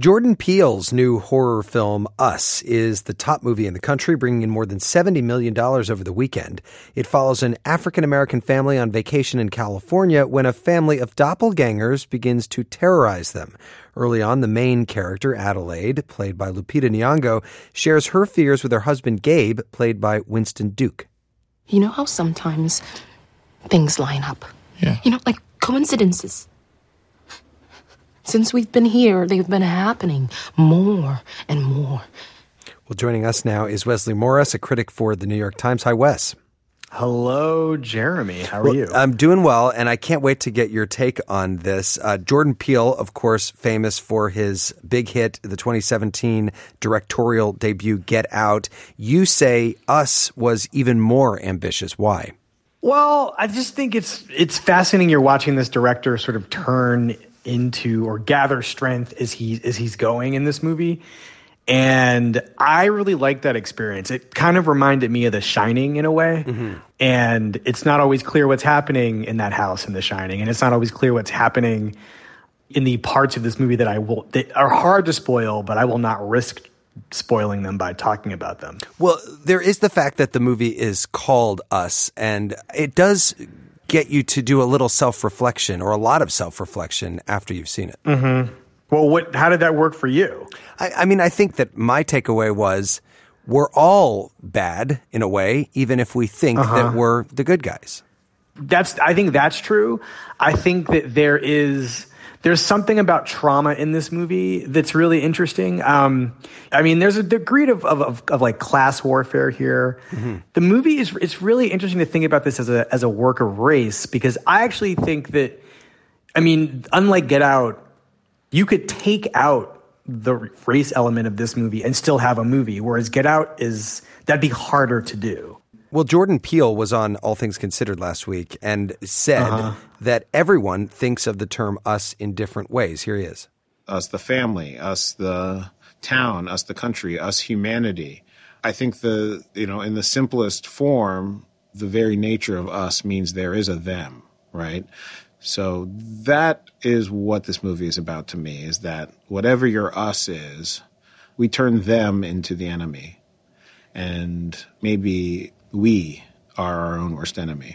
Jordan Peele's new horror film, Us, is the top movie in the country, bringing in more than $70 million over the weekend. It follows an African-American family on vacation in California when a family of doppelgangers begins to terrorize them. Early on, the main character, Adelaide, played by Lupita Nyong'o, shares her fears with her husband, Gabe, played by Winston Duke. You know how sometimes things line up? Yeah. You know, like coincidences. Since we've been here, they've been happening more and more. Well, joining us now is Wesley Morris, a critic for the New York Times. Hi, Wes. Hello, Jeremy. How are you? I'm doing well, and I can't wait to get your take on this. Jordan Peele, of course, famous for his big hit, the 2017 directorial debut, Get Out. You say Us was even more ambitious. Why? Well, I just think it's fascinating. You're watching this director sort of turn into or gather strength as he's going in this movie. And I really like that experience. It kind of reminded me of The Shining in a way. Mm-hmm. And it's not always clear what's happening in that house in The Shining. And it's not always clear what's happening in the parts of this movie that are hard to spoil, but I will not risk spoiling them by talking about them. Well, there is the fact that the movie is called Us, and it does get you to do a little self-reflection or a lot of self-reflection after you've seen it. Mm-hmm. Well, how did that work for you? I mean, I think that my takeaway was we're all bad in a way, even if we think that we're the good guys. I think that's true. I think that there's something about trauma in this movie that's really interesting. I mean, there's a degree of like class warfare here. Mm-hmm. The movie it's really interesting to think about this as a work of race, because I actually think that, I mean, unlike Get Out, you could take out the race element of this movie and still have a movie, whereas Get Out that'd be harder to do. Well, Jordan Peele was on All Things Considered last week and said that everyone thinks of the term us in different ways. Here he is. Us, the family, us, the town, us, the country, us, humanity. I think in the simplest form, the very nature of us means there is a them, right? So that is what this movie is about to me, is that whatever your us is, we turn them into the enemy. And maybe we are our own worst enemy.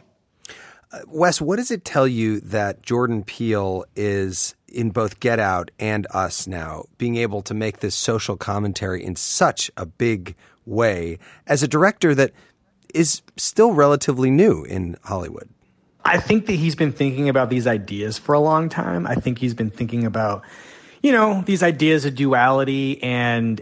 Wes, what does it tell you that Jordan Peele is, in both Get Out and Us now, being able to make this social commentary in such a big way as a director that is still relatively new in Hollywood? I think that he's been thinking about these ideas for a long time. I think he's been thinking about, these ideas of duality, and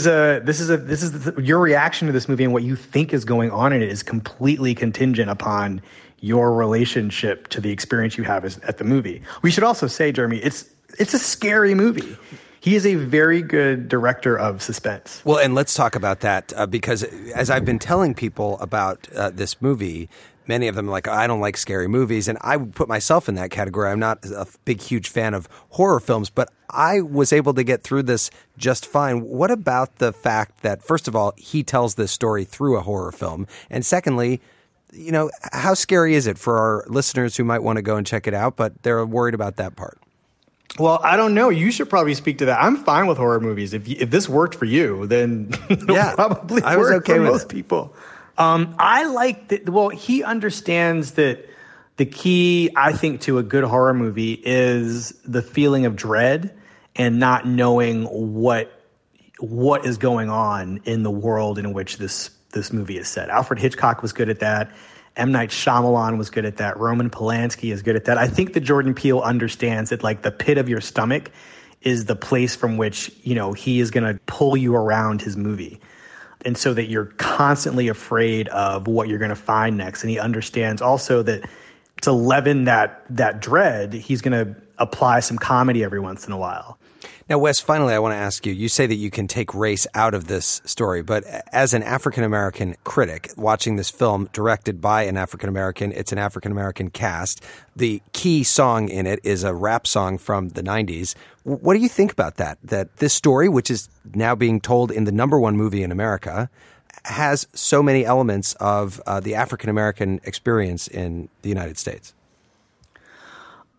your reaction to this movie and what you think is going on in it is completely contingent upon your relationship to the experience you have at the movie. We should also say, Jeremy, it's a scary movie. He is a very good director of suspense. Well, and let's talk about that because as I've been telling people about this movie, many of them are like, I don't like scary movies, and I would put myself in that category. I'm not a big, huge fan of horror films, but I was able to get through this just fine. What about the fact that, first of all, he tells this story through a horror film, and secondly, how scary is it for our listeners who might want to go and check it out, but they're worried about that part? Well, I don't know. You should probably speak to that. I'm fine with horror movies. If this worked for you, then it'll probably work for most people. I like that. Well, he understands that the key, I think, to a good horror movie is the feeling of dread and not knowing what is going on in the world in which this movie is set. Alfred Hitchcock was good at that. M. Night Shyamalan was good at that. Roman Polanski is good at that. I think that Jordan Peele understands that, like, the pit of your stomach is the place from which, he is going to pull you around his movie. And so that you're constantly afraid of what you're going to find next. And he understands also that to leaven that dread, he's going to apply some comedy every once in a while. Now, Wes, finally, I want to ask you, you say that you can take race out of this story, but as an African-American critic watching this film directed by an African-American, it's an African-American cast. The key song in it is a rap song from the 90s. What do you think about that? That this story, which is now being told in the #1 movie in America, has so many elements of the African-American experience in the United States?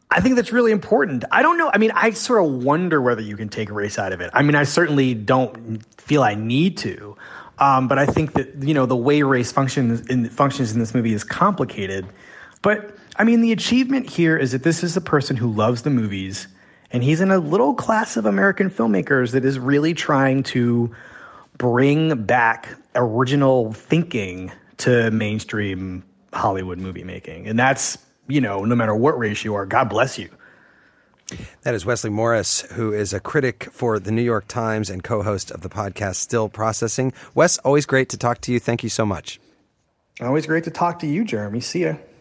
I think that's really important. I don't know. I mean, I sort of wonder whether you can take race out of it. I mean, I certainly don't feel I need to. But I think that, the way race functions in this movie is complicated. But, I mean, the achievement here is that this is a person who loves the movies, and he's in a little class of American filmmakers that is really trying to bring back original thinking to mainstream Hollywood movie making. And that's, no matter what race you are, God bless you. That is Wesley Morris, who is a critic for the New York Times and co-host of the podcast Still Processing. Wes, always great to talk to you. Thank you so much. Always great to talk to you, Jeremy. See ya.